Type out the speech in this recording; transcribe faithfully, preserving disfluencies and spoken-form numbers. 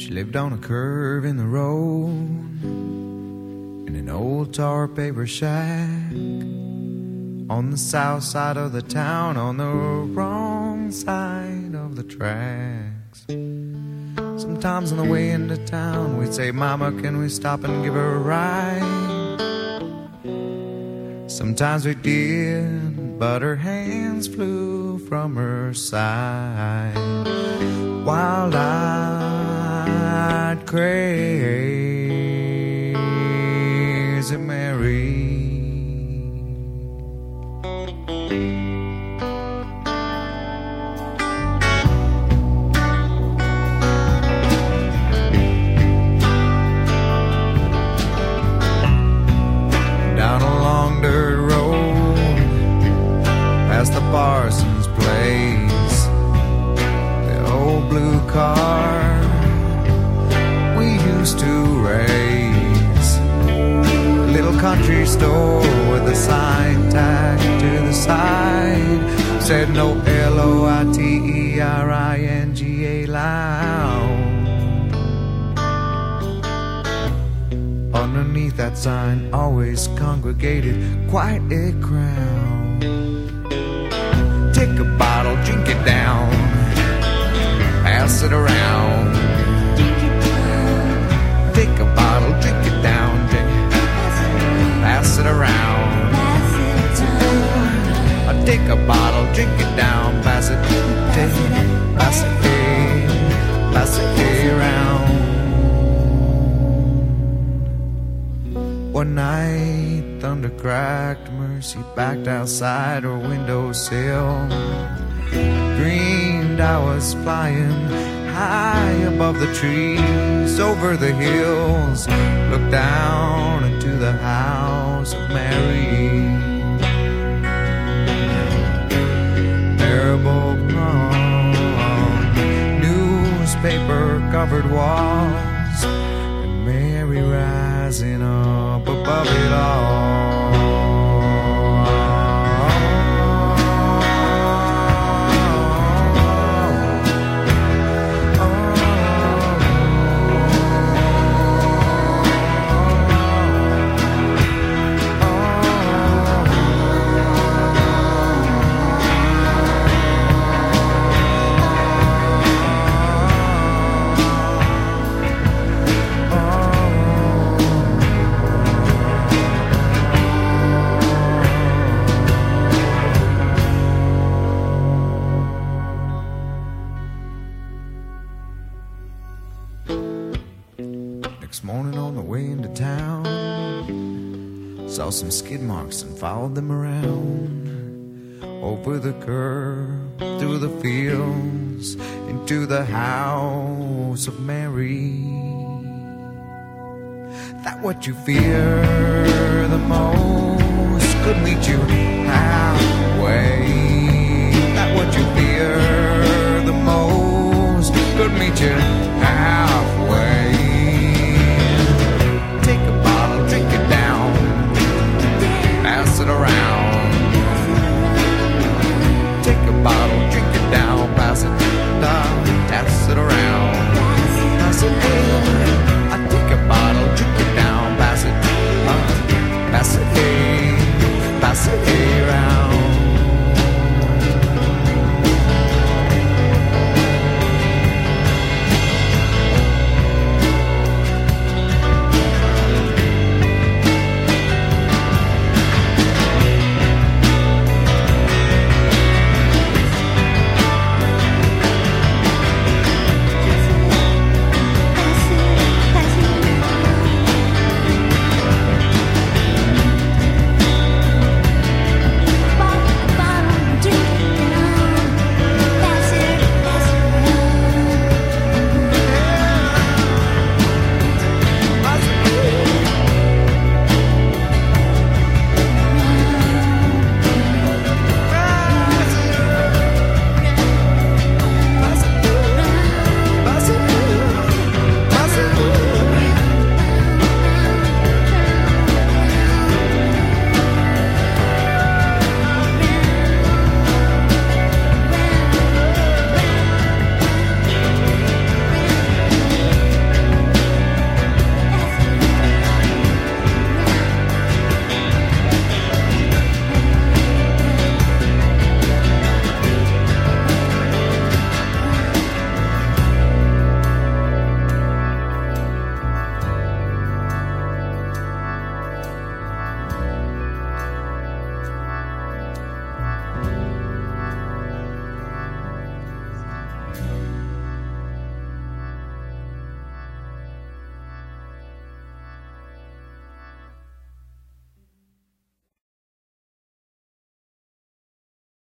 She lived on a curve in the road in an old tar paper shack on the south side of the town, on the wrong side of the tracks. Sometimes on the way into town we'd say, "Mama, can we stop and give her a ride?" Sometimes we did, but her hands flew from her side. Wild-eyed, crazy Mary. Down a long dirt road, past the parson's place, the old blue car we used to race, little country store with a sign tagged to the side, said no L O I T E R I N G A lounge. Underneath that sign always congregated quite a crowd. Take a bottle, drink it down, pass it around. Take a bottle, drink it down, drink it, pass it around. Take a bottle, drink it down, pass it, take, pass it, pass it around. One night, thunder cracked, Mercy backed outside her windowsill. Dreamed I was flying high above the trees, over the hills, looked down into the house of Mary. Terrible wrong, newspaper-covered walls, and Mary rising up above it all. Next morning on the way into town, saw some skid marks and followed them around. Over the curb, through the fields, into the house of Mary. That what you fear the most could meet you halfway. That what you fear the most could meet you halfway.